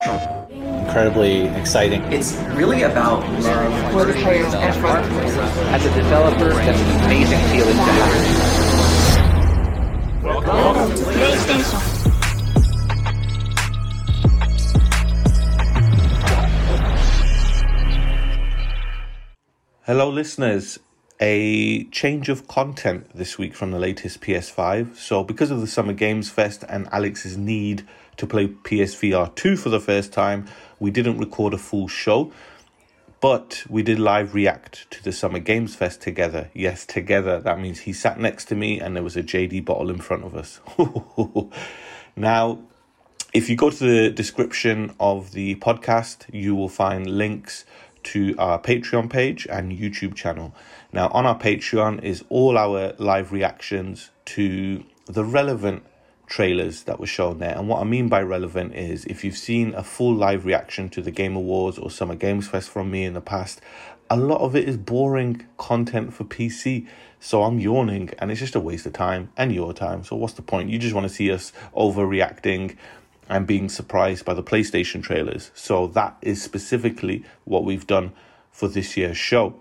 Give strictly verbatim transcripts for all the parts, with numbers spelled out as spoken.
Incredibly exciting. It's really about love for the players and for the players. As a developer, that's an amazing feeling to have. Welcome to PlayStation. Hello listeners, a change of content this week from the latest P S five. So because of the Summer Games Fest and Alex's need to play P S V R two for the first time, we didn't record a full show, but we did live react to the Summer Games Fest together. Yes, together. That means he sat next to me and there was a J D bottle in front of us. Now, if you go to the description of the podcast, you will find links to our Patreon page and YouTube channel. Now, on our Patreon is all our live reactions to the relevant trailers that were shown there. And what I mean by relevant is if you've seen a full live reaction to the Game Awards or Summer Games Fest from me in the past, a lot of it is boring content for P C. So I'm yawning and it's just a waste of time and your time. So what's the point? You just want to see us overreacting and being surprised by the PlayStation trailers. So that is specifically what we've done for this year's show.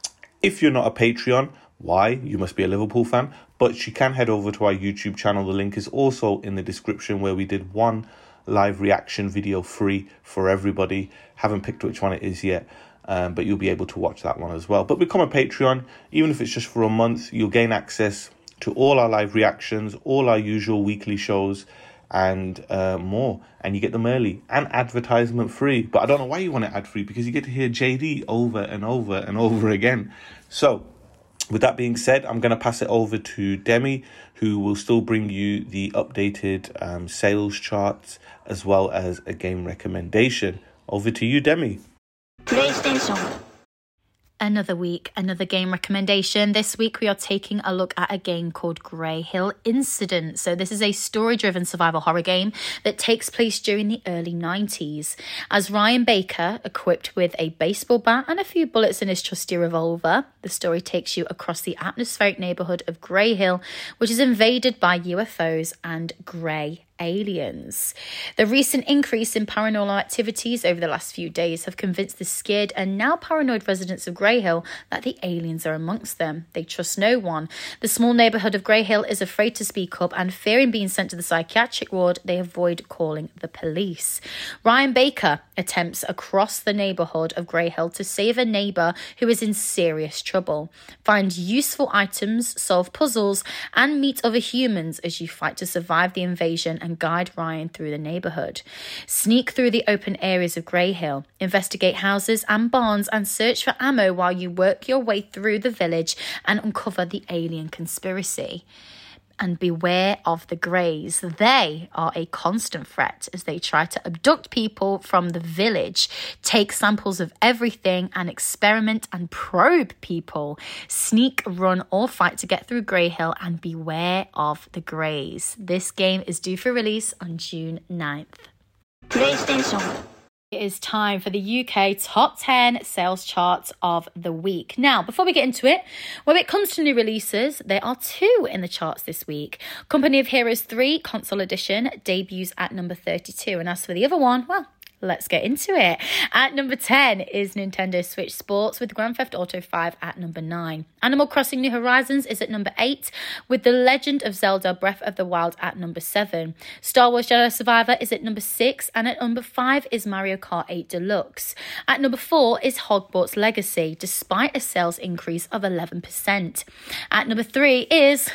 If you're not a Patreon, why? You must be a Liverpool fan. But you can head over to our YouTube channel. The link is also in the description, where we did one live reaction video free for everybody. Haven't picked which one it is yet, um, but you'll be able to watch that one as well. But become a Patreon, even if it's just for a month. You'll gain access to all our live reactions, all our usual weekly shows, and uh, more, and you get them early and advertisement free. But I don't know why you want it ad free, because you get to hear J D over and over and over again. So with that being said, I'm going to pass it over to Demi, who will still bring you the updated um, sales charts as well as a game recommendation. Over to you, Demi. PlayStation. Another week, another game recommendation. This week we are taking a look at a game called Grey Hill Incident. So this is a story-driven survival horror game that takes place during the early nineties. As Ryan Baker, equipped with a baseball bat and a few bullets in his trusty revolver, the story takes you across the atmospheric neighbourhood of Grey Hill, which is invaded by U F Os and grey aliens. The recent increase in paranormal activities over the last few days have convinced the scared and now paranoid residents of Grey Hill that the aliens are amongst them. They trust no one. The small neighbourhood of Grey Hill is afraid to speak up, and fearing being sent to the psychiatric ward, they avoid calling the police. Ryan Baker attempts across the neighbourhood of Grey Hill to save a neighbour who is in serious trouble. Find useful items, solve puzzles, and meet other humans as you fight to survive the invasion and guide Ryan through the neighbourhood. Sneak through the open areas of Grey Hill, investigate houses and barns, and search for ammo while you work your way through the village and uncover the alien conspiracy. And beware of the Greys. They are a constant threat as they try to abduct people from the village, take samples of everything, and experiment and probe people. Sneak, run, or fight to get through Grey Hill, and beware of the Greys. This game is due for release on June ninth. PlayStation. It is time for the U K top ten sales charts of the week. Now, before we get into it, when it comes to new releases, there are two in the charts this week. Company of Heroes three Console Edition debuts at number thirty-two. And as for the other one, well, let's get into it. At number ten is Nintendo Switch Sports, with Grand Theft Auto five at number nine. Animal Crossing New Horizons is at number eight, with The Legend of Zelda Breath of the Wild at number seven. Star Wars Jedi Survivor is at number six, and at number five is Mario Kart eight Deluxe. At number four is Hogwarts Legacy, despite a sales increase of eleven percent. At number three is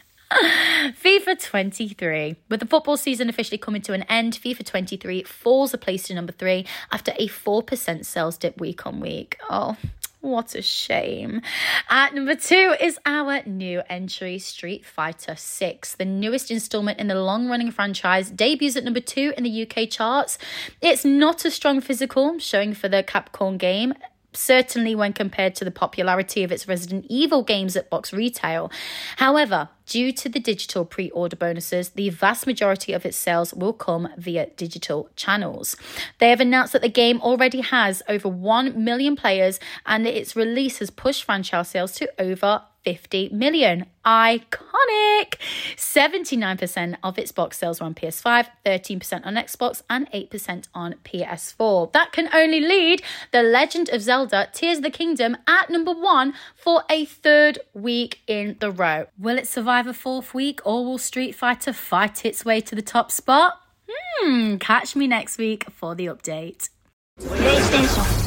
FIFA twenty-three. With the football season officially coming to an end, FIFA twenty-three falls a place to number three after a four percent sales dip week on week. Oh, what a shame. At number two is our new entry, Street Fighter six. The newest installment in the long-running franchise debuts at number two in the U K charts. It's not a strong physical showing for the Capcom game, certainly when compared to the popularity of its Resident Evil games at box retail. However, due to the digital pre-order bonuses, the vast majority of its sales will come via digital channels. They have announced that the game already has over one million players, and its release has pushed franchise sales to over fifty million. Iconic! seventy-nine percent of its box sales were on P S five, thirteen percent on Xbox, and eight percent on P S four. That can only lead The Legend of Zelda Tears of the Kingdom at number one for a third week in the row. Will it survive a fourth week, or will Street Fighter fight its way to the top spot? Hmm, catch me next week for the update. PlayStation